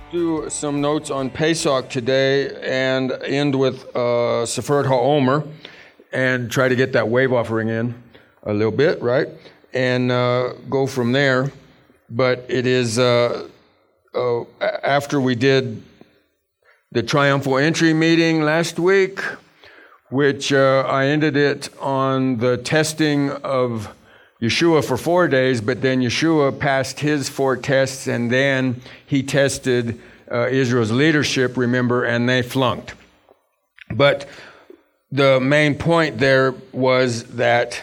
do some notes on Pesach today and end with Sefirat HaOmer and try to get that wave offering in a little bit, right? And go from there. But it is after we did the triumphal entry meeting last week, which I ended it on the testing of Yeshua for 4 days, but then Yeshua passed his 4 tests, and then he tested Israel's leadership, remember, and they flunked. But the main point there was that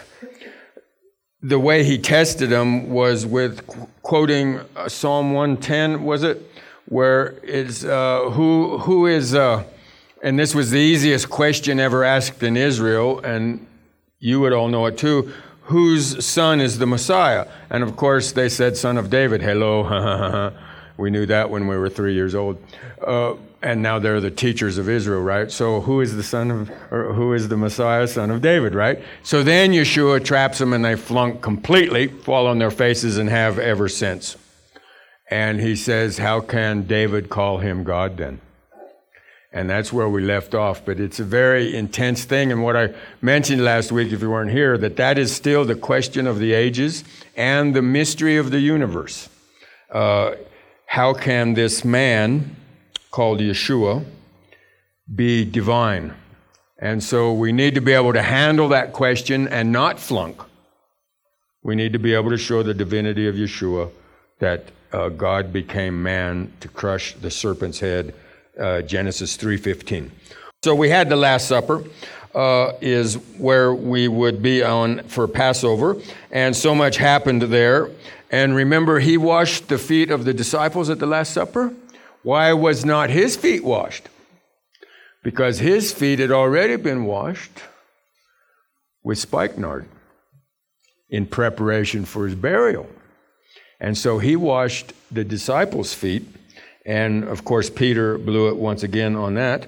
the way he tested them was with quoting Psalm 110, was it? Where it's, who is, and this was the easiest question ever asked in Israel, and you would all know it too, whose son is the Messiah? And of course they said, son of David. Hello, we knew that when we were 3 years old. And now they're the teachers of Israel, right? So who is the son of, or who is the Messiah, son of David, right? So then Yeshua traps them and they flunk completely, fall on their faces and have ever since. And he says, how can David call him God then? And that's where we left off. But it's a very intense thing. And what I mentioned last week, if you weren't here, that is still the question of the ages and the mystery of the universe. How can this man called Yeshua be divine? And so we need to be able to handle that question and not flunk. We need to be able to show the divinity of Yeshua, that God became man to crush the serpent's head, Genesis 3:15. So we had the Last Supper, is where we would be on for Passover, and so much happened there. And remember, he washed the feet of the disciples at the Last Supper. Why was not his feet washed? Because his feet had already been washed with spikenard in preparation for his burial. And so he washed the disciples' feet. And, of course, Peter blew it once again on that.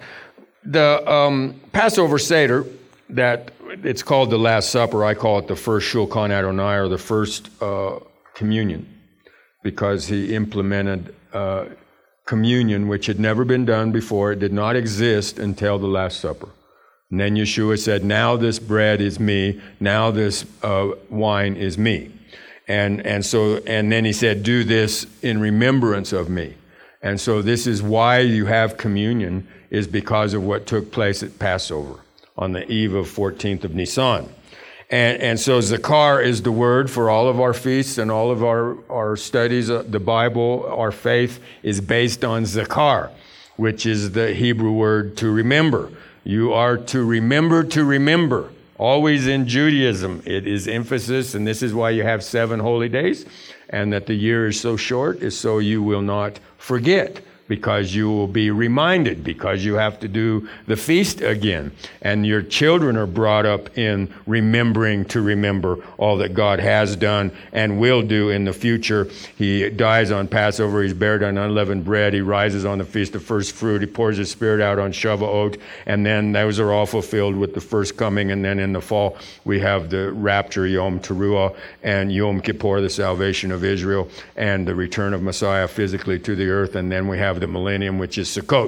The Passover Seder, that it's called the Last Supper. I call it the first Shulchan Adonai, or the first communion, because he implemented communion, which had never been done before. It did not exist until the Last Supper. And then Yeshua said, now this bread is me, now this wine is me. And then he said, do this in remembrance of me. And so this is why you have communion, is because of what took place at Passover on the eve of 14th of Nisan. And so Zakar is the word for all of our feasts and all of our studies. The Bible, our faith, is based on Zakar, which is the Hebrew word to remember. You are to remember. Always in Judaism, it is emphasis, and this is why you have 7 holy days, and that the year is so short, is so you will not forget, because you will be reminded, because you have to do the feast again. And your children are brought up in remembering to remember all that God has done and will do in the future. He dies on Passover. He's buried on unleavened bread. He rises on the Feast of First Fruit. He pours his Spirit out on Shavuot. And then those are all fulfilled with the first coming. And then in the fall, we have the rapture, Yom Teruah, and Yom Kippur, the salvation of Israel, and the return of Messiah physically to the earth. And then we have the millennium, which is Sukkot.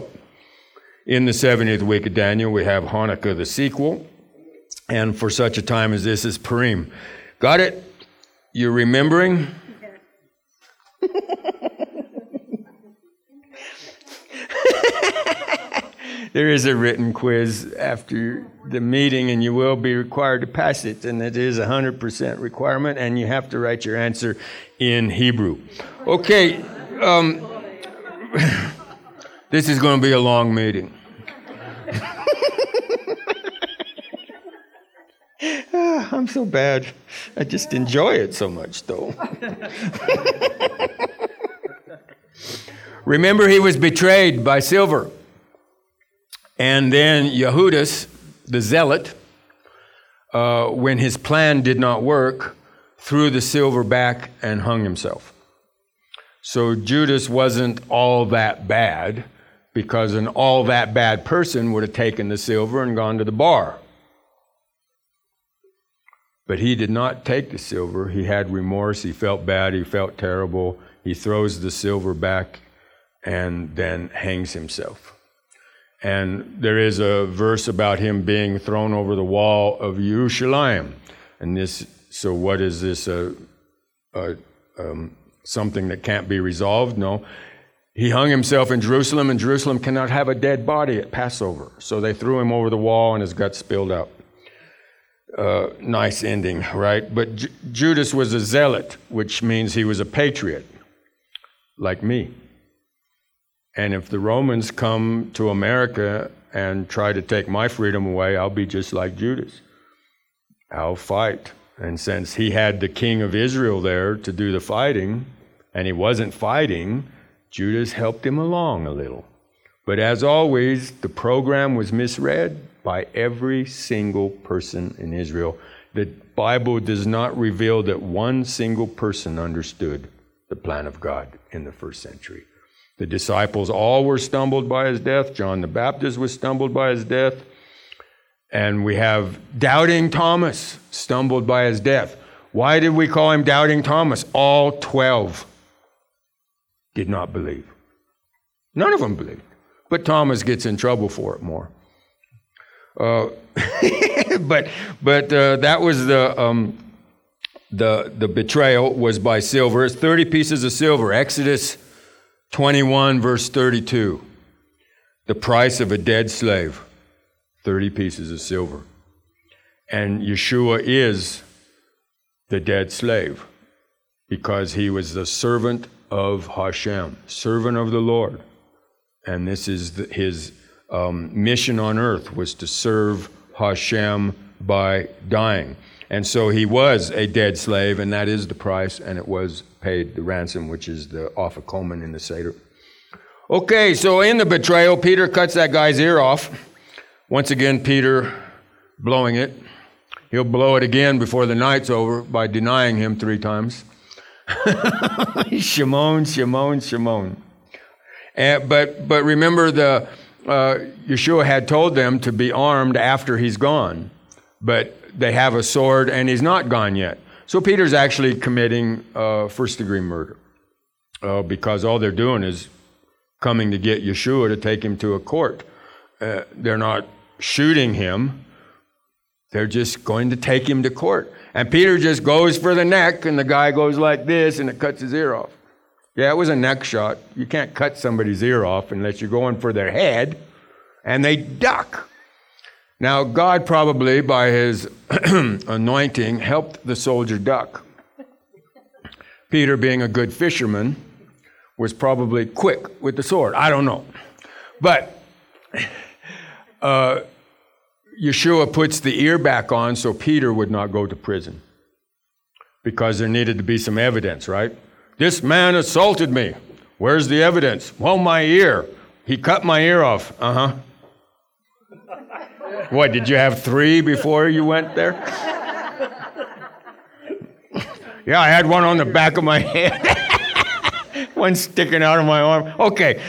In the 70th week of Daniel, we have Hanukkah, the sequel. And for such a time as this is Purim. Got it? You're remembering? There is a written quiz after the meeting, and you will be required to pass it. And it is 100% requirement, and you have to write your answer in Hebrew. Okay. This is going to be a long meeting. I'm so bad. I just enjoy it so much, though. Remember, he was betrayed by silver. And then Yehudis, the zealot, when his plan did not work, threw the silver back and hung himself. So Judas wasn't all that bad, because an all that bad person would have taken the silver and gone to the bar. But he did not take the silver. He had remorse. He felt bad. He felt terrible. He throws the silver back and then hangs himself. And there is a verse about him being thrown over the wall of Jerusalem. And so what is this? Something that can't be resolved? No. He hung himself in Jerusalem, and Jerusalem cannot have a dead body at Passover. So they threw him over the wall, and his guts spilled out. Nice ending, right? But Judas was a zealot, which means he was a patriot, like me. And if the Romans come to America and try to take my freedom away, I'll be just like Judas. I'll fight. And since he had the king of Israel there to do the fighting, and he wasn't fighting, Judas helped him along a little. But as always, the program was misread by every single person in Israel. The Bible does not reveal that one single person understood the plan of God in the first century. The disciples all were stumbled by his death. John the Baptist was stumbled by his death. And we have doubting Thomas stumbled by his death. Why did we call him doubting Thomas? All 12 did not believe. None of them believed. But Thomas gets in trouble for it more. But that was the betrayal was by silver. It's 30 pieces of silver. Exodus 21, verse 32. The price of a dead slave, 30 pieces of silver. And Yeshua is the dead slave because he was the servant of Hashem, servant of the Lord. And this is his mission on earth, was to serve Hashem by dying. And so he was a dead slave, and that is the price, and it was paid, the ransom, which is the afikomen in the Seder. Okay, so in the betrayal, Peter cuts that guy's ear off. Once again, Peter blowing it. He'll blow it again before the night's over by denying him 3 times. Shimon, Shimon, Shimon. But remember, Yeshua had told them to be armed after he's gone. But they have a sword, and he's not gone yet. So Peter's actually committing first-degree murder because all they're doing is coming to get Yeshua to take him to a court. They're not shooting him. They're just going to take him to court. And Peter just goes for the neck, and the guy goes like this, and it cuts his ear off. Yeah, it was a neck shot. You can't cut somebody's ear off unless you're going for their head, and they duck. Now, God probably, by his anointing, helped the soldier duck. Peter, being a good fisherman, was probably quick with the sword. I don't know. But Yeshua puts the ear back on so Peter would not go to prison, because there needed to be some evidence, right? This man assaulted me. Where's the evidence? Well, my ear. He cut my ear off. Uh-huh. What, did you have 3 before you went there? Yeah, I had one on the back of my head. One sticking out of my arm. Okay.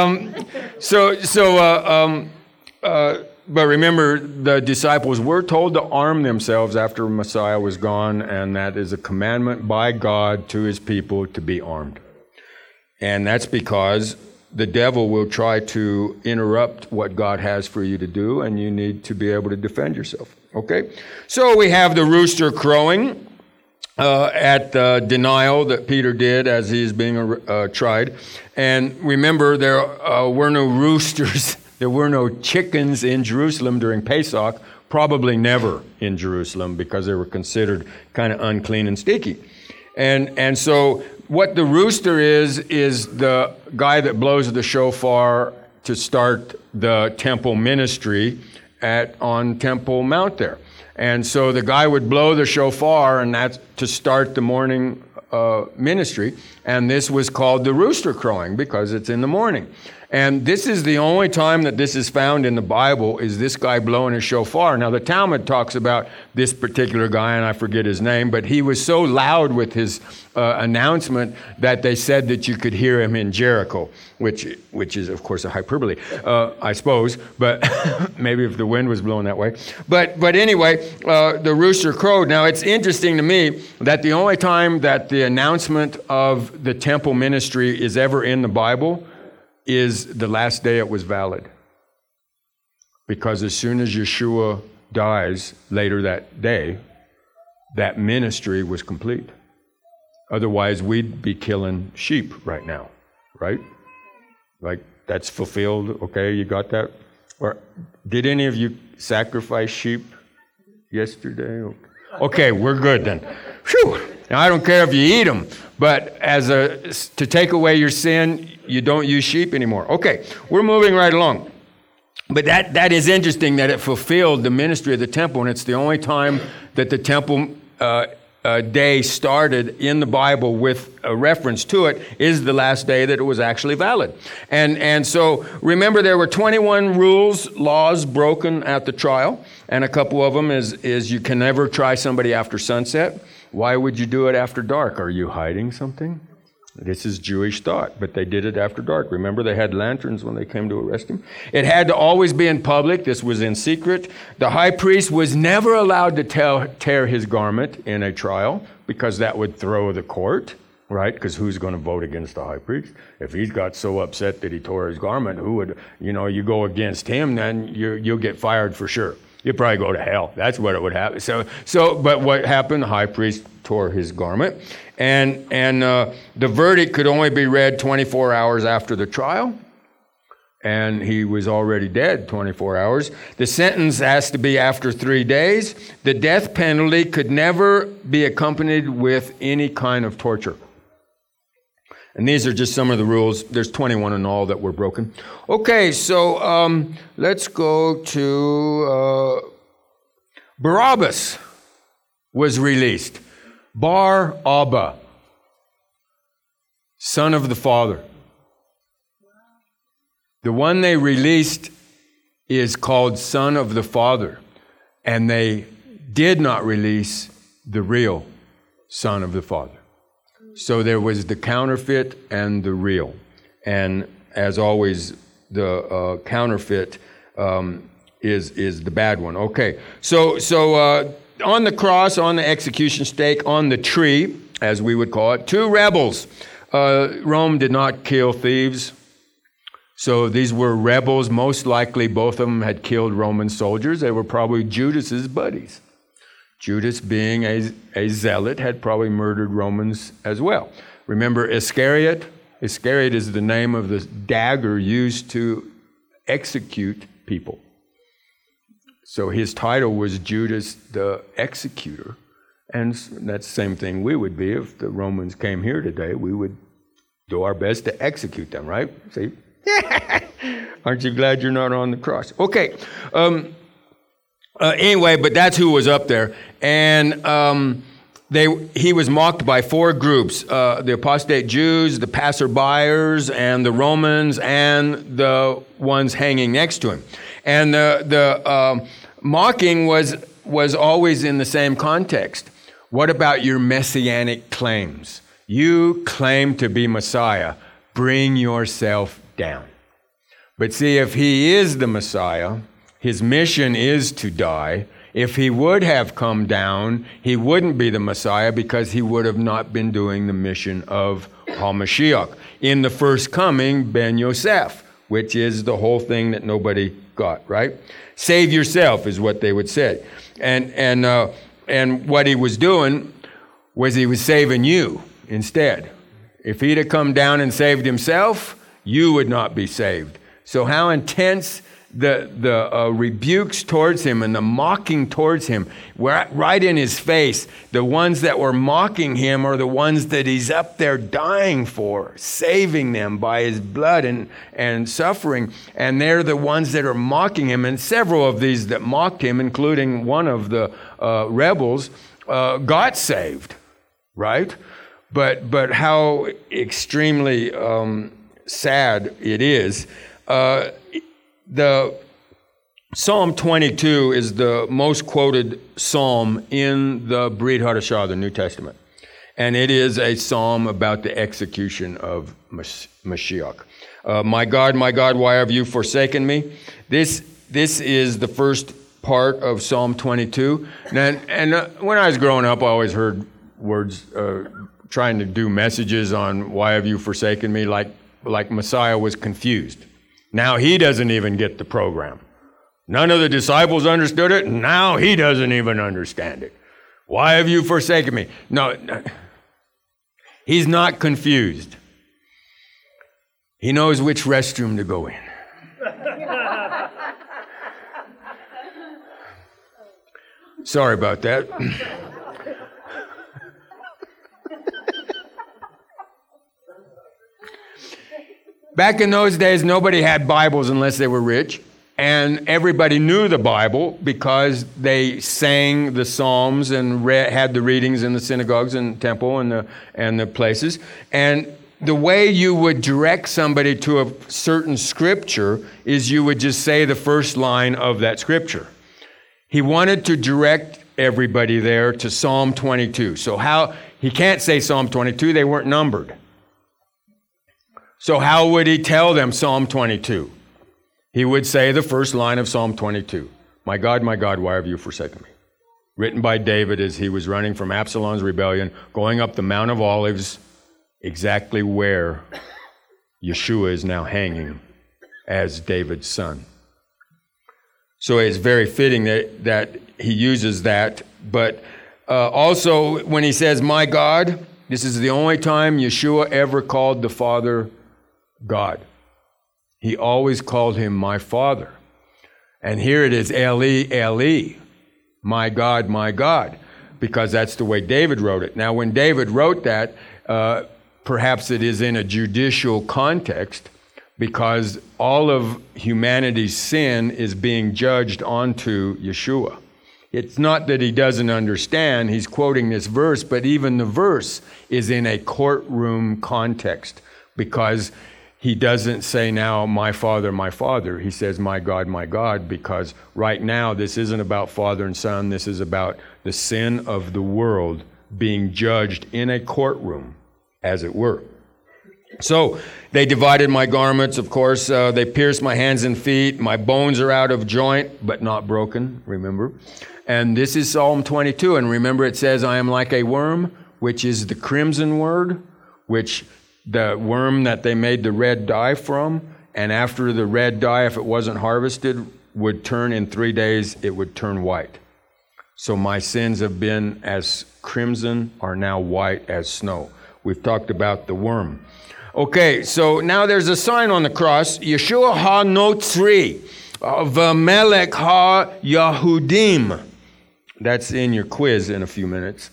But remember, the disciples were told to arm themselves after Messiah was gone, and that is a commandment by God to his people to be armed. And that's because the devil will try to interrupt what God has for you to do, and you need to be able to defend yourself. Okay? So we have the rooster crowing at the denial that Peter did as he is being tried. And remember, there were no roosters, there were no chickens in Jerusalem during Pesach, probably never in Jerusalem, because they were considered kind of unclean and sticky. And so what the rooster is the guy that blows the shofar to start the temple ministry on Temple Mount there. And so the guy would blow the shofar, and that's to start the morning ministry. And this was called the rooster crowing because it's in the morning. And this is the only time that this is found in the Bible, is this guy blowing his shofar. Now, the Talmud talks about this particular guy, and I forget his name, but he was so loud with his announcement that they said that you could hear him in Jericho, which is, of course, a hyperbole, I suppose, but maybe if the wind was blowing that way. But anyway, the rooster crowed. Now, it's interesting to me that the only time that the announcement of the temple ministry is ever in the Bible is the last day it was valid. Because as soon as Yeshua dies later that day, that ministry was complete. Otherwise, we'd be killing sheep right now, right? Like, that's fulfilled. Okay, you got that? Or did any of you sacrifice sheep yesterday? Okay, we're good then. Phew. Now, I don't care if you eat them, but to take away your sin, you don't use sheep anymore. Okay, we're moving right along. But that is interesting that it fulfilled the ministry of the temple, and it's the only time that the temple day started in the Bible with a reference to it is the last day that it was actually valid. And so remember, there were 21 laws broken at the trial, and a couple of them is you can never try somebody after sunset. Why would you do it after dark? Are you hiding something? This is Jewish thought, but they did it after dark. Remember, they had lanterns when they came to arrest him. It had to always be in public. This was in secret. The high priest was never allowed to tear his garment in a trial because that would throw the court, right? Because who's going to vote against the high priest? If he's got so upset that he tore his garment, who would, you go against him, then you'll get fired for sure. You'd probably go to hell. That's what it would happen. But what happened? The high priest tore his garment. And the verdict could only be read 24 hours after the trial. And he was already dead 24 hours. The sentence has to be after 3 days. The death penalty could never be accompanied with any kind of torture. And these are just some of the rules. There's 21 in all that were broken. Okay, so let's go to Barabbas was released. Bar Abba, son of the Father. The one they released is called Son of the Father, and they did not release the real Son of the Father. So there was the counterfeit and the real. And as always, the counterfeit is the bad one. Okay, so on the cross, on the execution stake, on the tree, as we would call it, 2 rebels. Rome did not kill thieves. So these were rebels. Most likely both of them had killed Roman soldiers. They were probably Judas's buddies. Judas, being a zealot, had probably murdered Romans as well. Remember Iscariot? Iscariot is the name of the dagger used to execute people. So his title was Judas the Executor. And that's the same thing we would be if the Romans came here today. We would do our best to execute them, right? See? Aren't you glad you're not on the cross? Okay. Anyway, but that's who was up there. And he was mocked by 4 groups, the apostate Jews, the passerbyers, and the Romans, and the ones hanging next to him. And the mocking was always in the same context. What about your messianic claims? You claim to be Messiah. Bring yourself down. But see, if he is the Messiah, his mission is to die. If he would have come down, he wouldn't be the Messiah because he would have not been doing the mission of HaMashiach. In the first coming, Ben Yosef, which is the whole thing that nobody got, right? Save yourself is what they would say. And what he was doing was he was saving you instead. If he'd have come down and saved himself, you would not be saved. So how intense the rebukes towards him and the mocking towards him were right in his face. The ones that were mocking him are the ones that he's up there dying for, saving them by his blood and suffering. And they're the ones that are mocking him. And several of these that mocked him, including one of the rebels, got saved, right? But how extremely sad it is. The Psalm 22 is the most quoted psalm in the Brit Hadashah, the New Testament. And it is a psalm about the execution of Mashiach. My God, why have you forsaken me? This is the first part of Psalm 22. And when I was growing up, I always heard words trying to do messages on why have you forsaken me, like like Messiah was confused. Now he doesn't even get the program. None of the disciples understood it, and now he doesn't even understand it. Why have you forsaken me? No, he's not confused. He knows which restroom to go in. Sorry about that. Back in those days, nobody had Bibles unless they were rich. And everybody knew the Bible because they sang the Psalms and had the readings in the synagogues and temple and the places. And the way you would direct somebody to a certain scripture is you would just say the first line of that scripture. He wanted to direct everybody there to Psalm 22. So he can't say Psalm 22, they weren't numbered. So how would he tell them Psalm 22? He would say the first line of Psalm 22. My God, why have you forsaken me? Written by David as he was running from Absalom's rebellion, going up the Mount of Olives, exactly where Yeshua is now hanging as David's son. So it's very fitting that he uses that. But also when he says, my God, this is the only time Yeshua ever called the Father God. He always called him my Father. And here it is, Eli, Eli, my God, because that's the way David wrote it. Now, when David wrote that, perhaps it is in a judicial context, because all of humanity's sin is being judged onto Yeshua. It's not that he doesn't understand, he's quoting this verse, but even the verse is in a courtroom context, because he doesn't say now, my Father. He says, my God, because right now this isn't about father and son. This is about the sin of the world being judged in a courtroom, as it were. So they divided my garments, of course. They pierced my hands and feet. My bones are out of joint, but not broken, remember. And this is Psalm 22. And remember, it says, I am like a worm, which is the crimson word, which the worm that they made the red dye from, and after the red dye, if it wasn't harvested, would turn in 3 days, it would turn white. So my sins have been as crimson, are now white as snow. We've talked about the worm. Okay, so now there's a sign on the cross, Yeshua ha-Notzri, v'melech ha-Yahudim. That's in your quiz in a few minutes.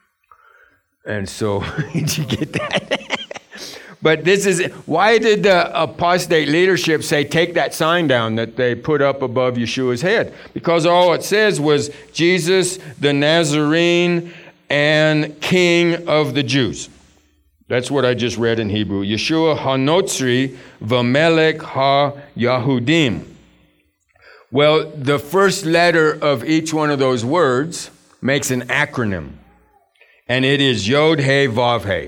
And so, did you get that? But this is, why did the apostate leadership say, take that sign down that they put up above Yeshua's head? Because all it says was, Jesus, the Nazarene, and King of the Jews. That's what I just read in Hebrew. Yeshua ha-Notzri, v'melech ha-Yahudim. Well, the first letter of each one of those words makes an acronym. And it is Yod He Vav He.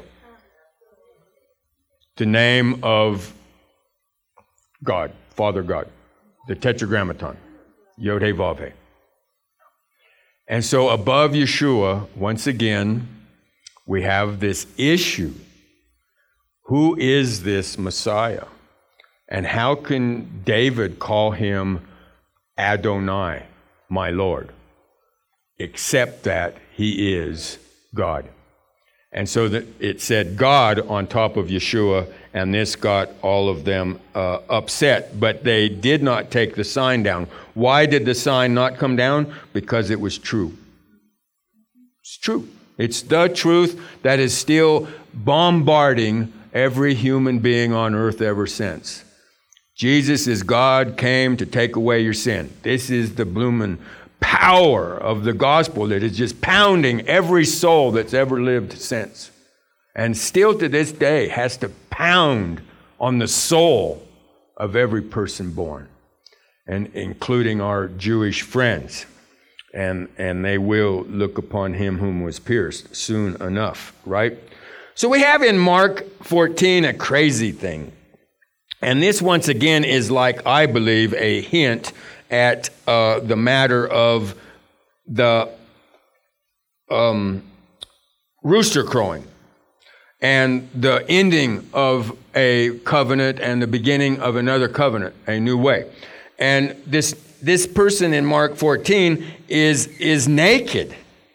The name of God, Father God, the Tetragrammaton, Yod He Vav He. And so above Yeshua, once again, we have this issue. Who is this Messiah? And how can David call him Adonai, my Lord, except that he is God? And so that it said God on top of Yeshua, and this got all of them upset. But they did not take the sign down. Why did the sign not come down? Because it was true. It's true. It's the truth that is still bombarding every human being on earth ever since. Jesus is God, came to take away your sin. This is the bloomin' power of the gospel that is just pounding every soul that's ever lived since. And still to this day has to pound on the soul of every person born, and including our Jewish friends. And they will look upon him whom was pierced soon enough, right? So we have in Mark 14 a crazy thing. And this, once again, is like, I believe, a hint at the matter of the rooster crowing. and the ending of a covenant and the beginning of another covenant, a new way. And this person in Mark 14 is naked.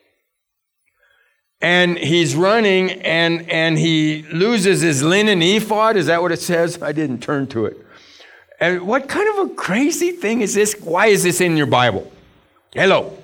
And he's running and he loses his linen ephod. Is that what it says? I didn't turn to it. And what kind of a crazy thing is this? Why is this in your Bible? Hello.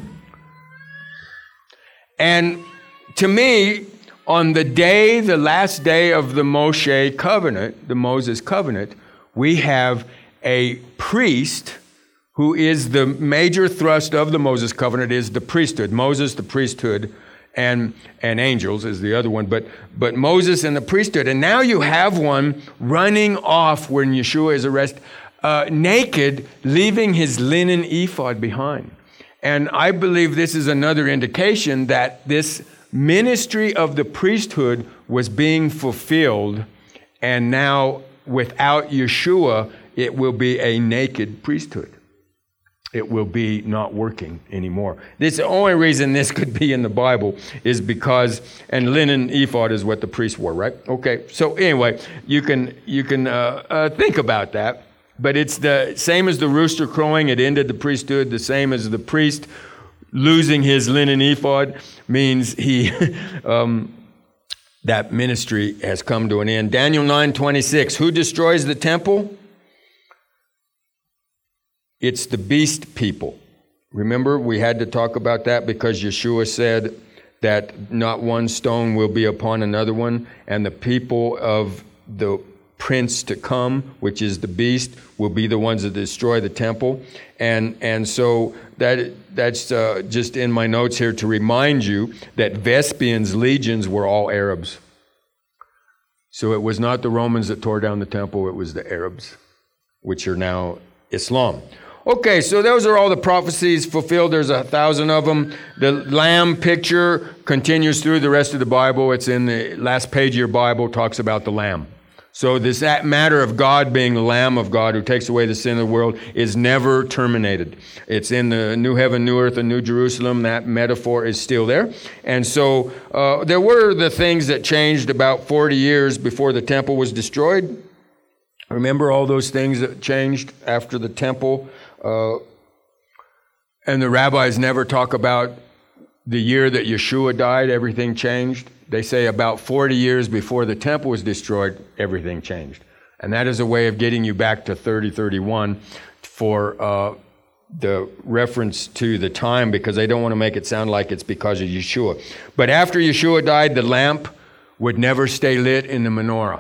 And to me, on the last day of the Moshe covenant, the Moses covenant, we have a priest who is the major thrust of the Moses covenant is the priesthood. Moses, the priesthood, and angels is the other one, but Moses and the priesthood. And now you have one running off when Yeshua is arrested, naked, leaving his linen ephod behind. And I believe this is another indication that this ministry of the priesthood was being fulfilled, and now without Yeshua, it will be a naked priesthood. It will be not working anymore. This the only reason this could be in the Bible is because, and linen ephod is what the priest wore, right? Okay, so anyway, you can think about that, but it's the same as the rooster crowing. It ended the priesthood. The same as the priest losing his linen ephod means he that ministry has come to an end. Daniel 9:26. Who destroys the temple? It's the beast people. Remember, we had to talk about that because Yeshua said that not one stone will be upon another one, and the people of the prince to come, which is the beast, will be the ones that destroy the temple. And so that's just in my notes here to remind you that Vespasian's legions were all Arabs. So it was not the Romans that tore down the temple, it was the Arabs, which are now Islam. Okay, so those are all the prophecies fulfilled. There's 1,000 of them. The lamb picture continues through the rest of the Bible. It's in the last page of your Bible, talks about the lamb. So that matter of God being the Lamb of God who takes away the sin of the world is never terminated. It's in the new heaven, new earth, and new Jerusalem. That metaphor is still there. And so there were the things that changed about 40 years before the temple was destroyed. Remember all those things that changed after the temple? And the rabbis never talk about the year that Yeshua died, everything changed. They say about 40 years before the temple was destroyed, everything changed. And that is a way of getting you back to 3031 for the reference to the time, because they don't want to make it sound like it's because of Yeshua. But after Yeshua died, the lamp would never stay lit in the menorah,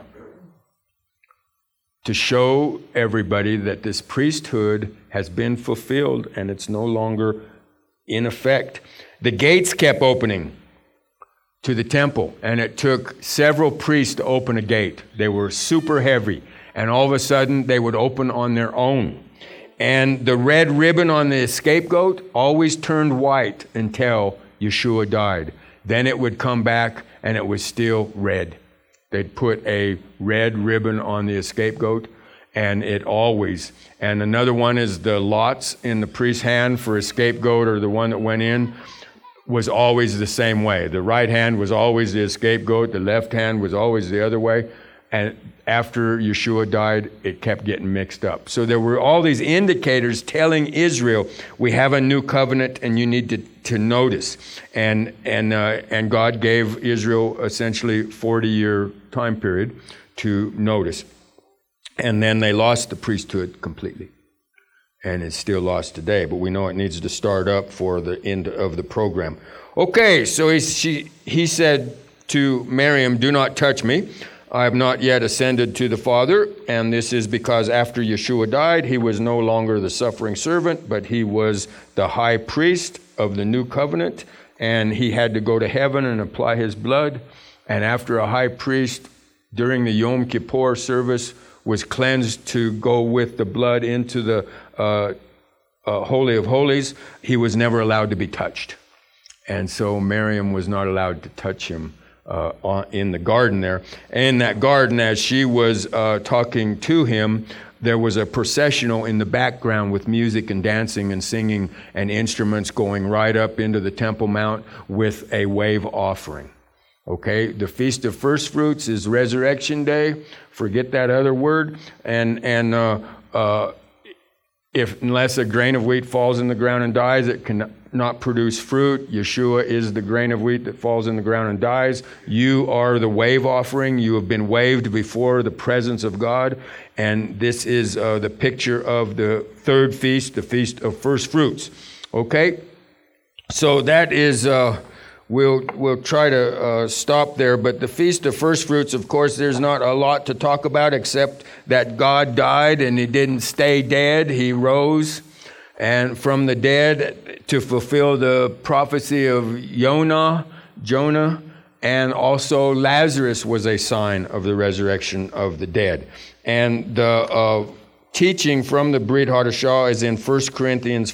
to show everybody that this priesthood has been fulfilled and it's no longer in effect. The gates kept opening to the temple, and it took several priests to open a gate. They were super heavy, and all of a sudden they would open on their own. And the red ribbon on the scapegoat always turned white until Yeshua died. Then it would come back and it was still red. They'd put a red ribbon on the scapegoat, and it always, and another one is the lots in the priest's hand for a scapegoat, or the one that went in, was always the same way. The right hand was always the scapegoat, the left hand was always the other way. And after Yeshua died, it kept getting mixed up. So there were all these indicators telling Israel, we have a new covenant and you need to notice. And God gave Israel essentially 40-year time period to notice. And then they lost the priesthood completely. And it's still lost today, but we know it needs to start up for the end of the program. Okay, so he said to Miriam, do not touch me. I have not yet ascended to the Father, and this is because after Yeshua died, he was no longer the suffering servant, but he was the high priest of the new covenant, and he had to go to heaven and apply his blood. And after a high priest during the Yom Kippur service was cleansed to go with the blood into the Holy of Holies, he was never allowed to be touched. And so Miriam was not allowed to touch him in the garden there. In that garden, as she was talking to him, there was a processional in the background with music and dancing and singing and instruments going right up into the Temple Mount with a wave offering. Okay, the Feast of First Fruits is Resurrection Day. Forget that other word. And if unless a grain of wheat falls in the ground and dies, it cannot produce fruit. Yeshua is the grain of wheat that falls in the ground and dies. You are the wave offering. You have been waved before the presence of God. And this is the picture of the third feast, the Feast of First Fruits. Okay, so that is... We'll try to stop there, but the Feast of First Fruits, of course, there's not a lot to talk about except that God died and he didn't stay dead. He rose and from the dead to fulfill the prophecy of Jonah, and also Lazarus was a sign of the resurrection of the dead. And the teaching from the Brit Hadashah is in 1 Corinthians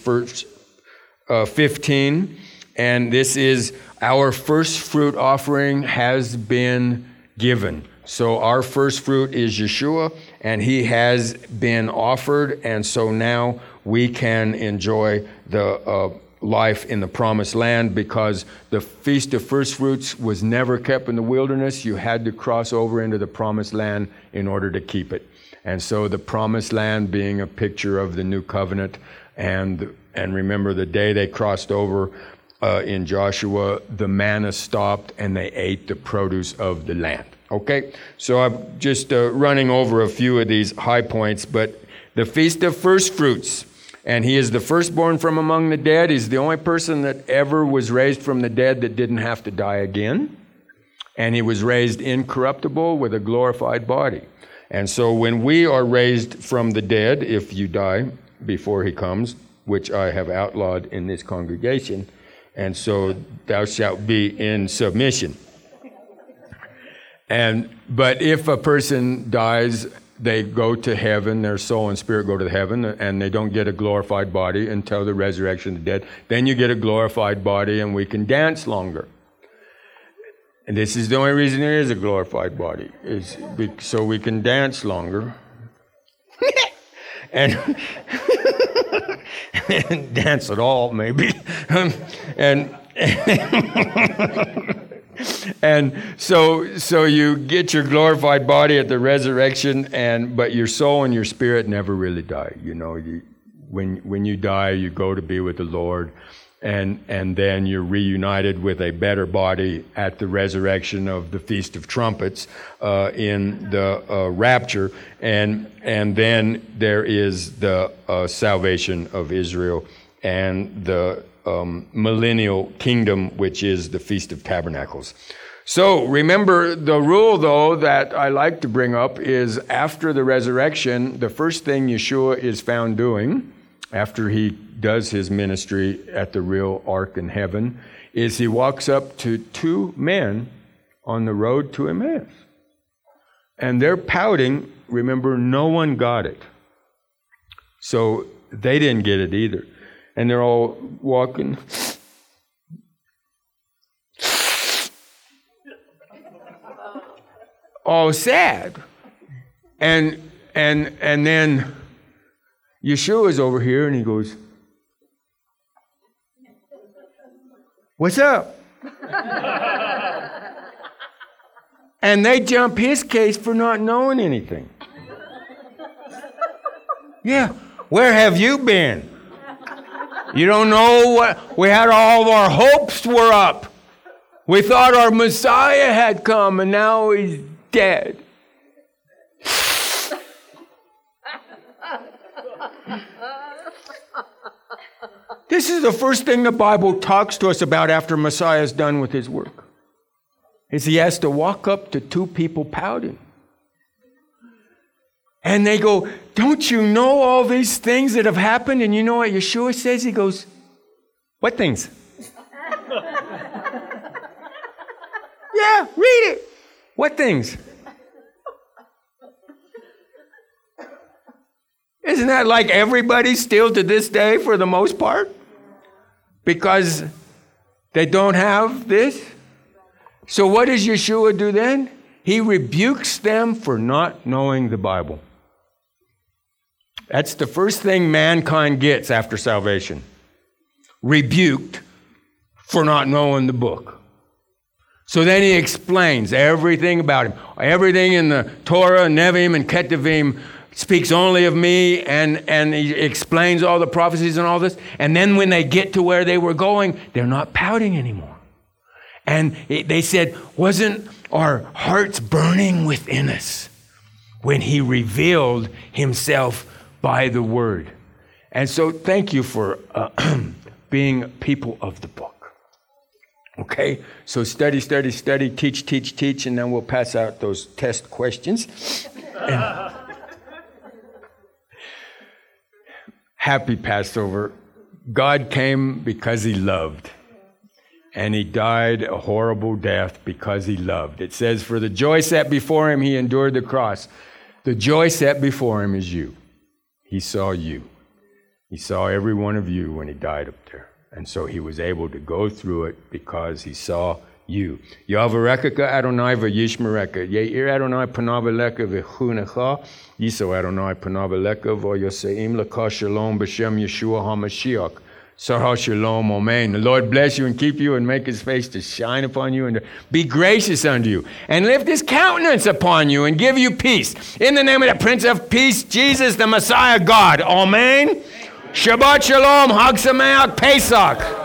15, and this is our first fruit offering has been given. So our first fruit is Yeshua, and he has been offered, and so now we can enjoy the life in the promised land, because the Feast of First Fruits was never kept in the wilderness. You had to cross over into the promised land in order to keep it. And so the promised land being a picture of the new covenant, and remember the day they crossed over, in Joshua, the manna stopped and they ate the produce of the land. Okay, so I'm just running over a few of these high points, but the Feast of First Fruits, and he is the firstborn from among the dead. He's the only person that ever was raised from the dead that didn't have to die again. And he was raised incorruptible with a glorified body. And so when we are raised from the dead, if you die before he comes, which I have outlawed in this congregation, and so thou shalt be in submission. But if a person dies, they go to heaven, their soul and spirit go to heaven, and they don't get a glorified body until the resurrection of the dead. Then you get a glorified body, and we can dance longer. And this is the only reason there is a glorified body, is so we can dance longer. and dance at all, maybe. And so you get your glorified body at the resurrection, but your soul and your spirit never really die. You know, when you die, you go to be with the Lord, and then you're reunited with a better body at the resurrection of the Feast of Trumpets in the rapture, and then there is the salvation of Israel and the millennial kingdom, which is the Feast of Tabernacles. So remember, the rule, though, that I like to bring up is after the resurrection, the first thing Yeshua is found doing after he does his ministry at the real ark in heaven is he walks up to two men on the road to Emmaus. And they're pouting. Remember, no one got it. So they didn't get it either. And they're all walking. All sad. And then Yeshua's over here and he goes, "What's up?" And they jump his case for not knowing anything. Yeah, where have you been? You don't know what? We had all of our hopes were up. We thought our Messiah had come and now he's dead. This is the first thing the Bible talks to us about after Messiah is done with his work. Is he has to walk up to two people pouting. And they go, "Don't you know all these things that have happened?" And you know what Yeshua says? He goes, "What things?" Yeah, read it. What things? Isn't that like everybody still to this day for the most part? Because they don't have this? So what does Yeshua do then? He rebukes them for not knowing the Bible. That's the first thing mankind gets after salvation. Rebuked for not knowing the book. So then he explains everything about him. Everything in the Torah, Nevi'im, and Ketuvim speaks only of me, and he explains all the prophecies and all this. And then when they get to where they were going, they're not pouting anymore. And they said, wasn't our hearts burning within us when he revealed himself by the word? And so thank you for being people of the book. Okay, so study, teach, and then we'll pass out those test questions. Happy Passover. God came because he loved, and he died a horrible death because he loved. It says, for the joy set before him, he endured the cross. The joy set before him is you. He saw you. He saw every one of you when he died up there. And so he was able to go through it because he saw you. Yavarekaka Adonai v'yishmereka. Ye'ir Adonai panav eleka v'chunecha. Yiso Adonai panav eleka v'yoseim leka shalom b'shem Yeshua HaMashiach. Sarah shalom, amen. The Lord bless you and keep you and make his face to shine upon you and to be gracious unto you. And lift his countenance upon you and give you peace. In the name of the Prince of Peace, Jesus, the Messiah God. Amen. Shabbat Shalom, Hag Sameach, Pesach.